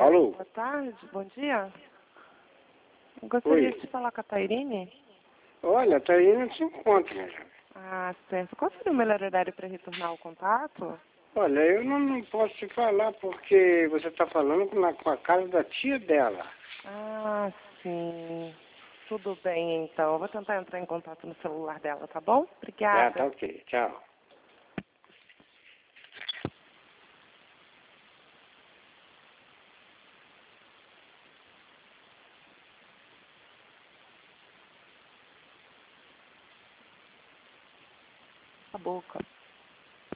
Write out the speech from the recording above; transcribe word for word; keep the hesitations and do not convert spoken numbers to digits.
Alô? Boa tarde, bom dia. Eu gostaria Oi. de falar com a Tairine. Olha, a Taína não se encontra, minha jovem. Ah, certo. Qual seria o melhor horário para retornar o contato? Olha, eu não, não posso te falar porque você está falando com a, com a casa da tia dela. Ah, sim. Tudo bem, então. Eu vou tentar entrar em contato no celular dela, tá bom? Tá, tá Obrigada. ok. Tchau. A boca.